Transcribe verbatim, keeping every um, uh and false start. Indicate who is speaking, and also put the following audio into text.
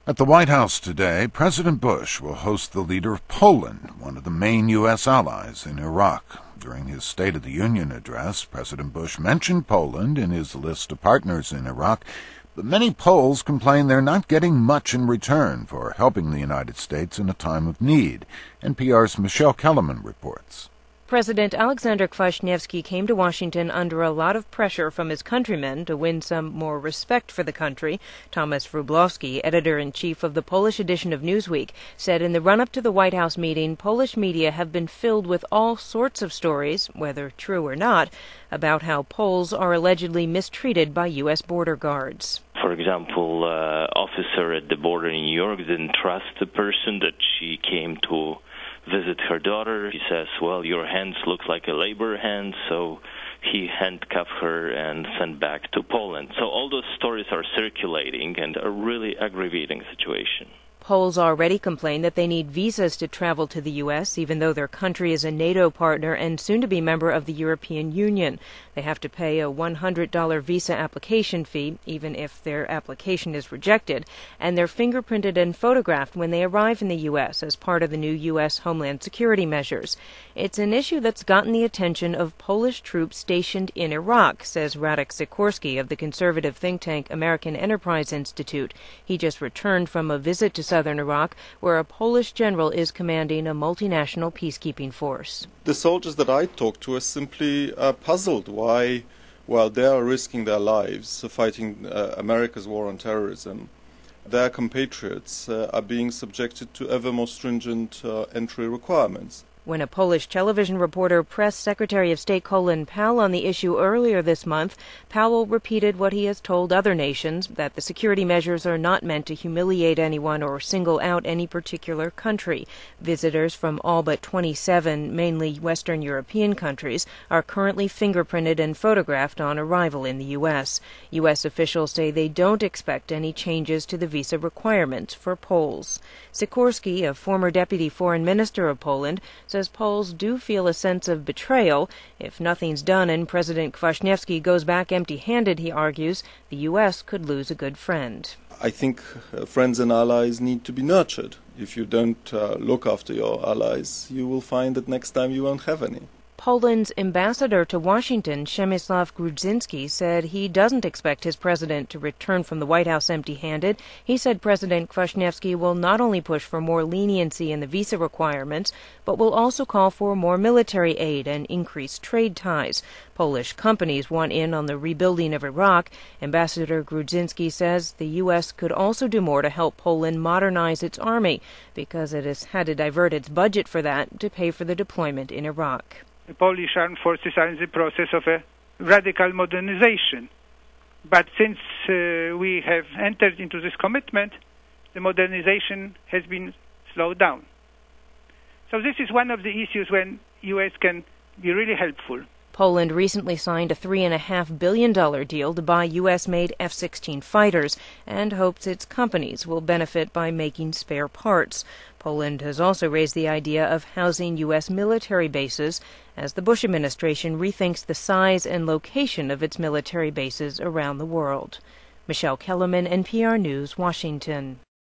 Speaker 1: At the White House today, President Bush will host the leader of Poland, one of the main U S allies in Iraq. During his State of the Union address, President Bush mentioned Poland in his list of partners in Iraq, but many Poles complain they're not getting much in return for helping the United States in a time of need. N P R's Michelle Kellerman reports.
Speaker 2: President Alexander Kwasniewski came to Washington under a lot of pressure from his countrymen to win some more respect for the country. Thomas Wróblewski, editor-in-chief of the Polish edition of Newsweek, said in the run-up to the White House meeting, Polish media have been filled with all sorts of stories, whether true or not, about how Poles are allegedly mistreated by U S border guards.
Speaker 3: For example, uh, officer at the border in New York didn't trust the person that she came to visit her daughter. He says, well, your hands look like a labor hand, so he handcuffed her and sent back to Poland. So all those stories are circulating and a really aggravating situation.
Speaker 2: Poles already complain that they need visas to travel to the U S, even though their country is a NATO partner and soon-to-be member of the European Union. They have to pay a one hundred dollars visa application fee, even if their application is rejected, and they're fingerprinted and photographed when they arrive in the U S as part of the new U S Homeland Security measures. It's an issue that's gotten the attention of Polish troops stationed in Iraq, says Radek Sikorski of the conservative think tank American Enterprise Institute. He just returned from a visit to southern Iraq, where a Polish general is commanding a multinational peacekeeping force.
Speaker 4: The soldiers that I talked to are simply uh, puzzled why, while they are risking their lives fighting uh, America's war on terrorism, their compatriots uh, are being subjected to ever more stringent uh, entry requirements.
Speaker 2: When a Polish television reporter pressed Secretary of State Colin Powell on the issue earlier this month, Powell repeated what he has told other nations, that the security measures are not meant to humiliate anyone or single out any particular country. Visitors from all but twenty-seven, mainly Western European countries, are currently fingerprinted and photographed on arrival in the U S. U S officials say they don't expect any changes to the visa requirements for Poles. Sikorski, a former deputy foreign minister of Poland, says Poles do feel a sense of betrayal. If nothing's done and President Kwasniewski goes back empty-handed, he argues, the U S could lose a good friend.
Speaker 4: I think uh, friends and allies need to be nurtured. If you don't uh, look after your allies, you will find that next time you won't have any.
Speaker 2: Poland's ambassador to Washington, Przemysław Grudzinski, said he doesn't expect his president to return from the White House empty-handed. He said President Kwasniewski will not only push for more leniency in the visa requirements, but will also call for more military aid and increased trade ties. Polish companies want in on the rebuilding of Iraq. Ambassador Grudzinski says the U S could also do more to help Poland modernize its army, because it has had to divert its budget for that to pay for the deployment in Iraq.
Speaker 5: The Polish armed forces are in the process of a radical modernization. But since uh, we have entered into this commitment, the modernization has been slowed down. So this is one of the issues when U S can be really helpful.
Speaker 2: Poland recently signed a three point five billion dollars deal to buy U S-made F sixteen fighters and hopes its companies will benefit by making spare parts. Poland has also raised the idea of housing U S military bases as the Bush administration rethinks the size and location of its military bases around the world. Michelle Kellerman, N P R News, Washington.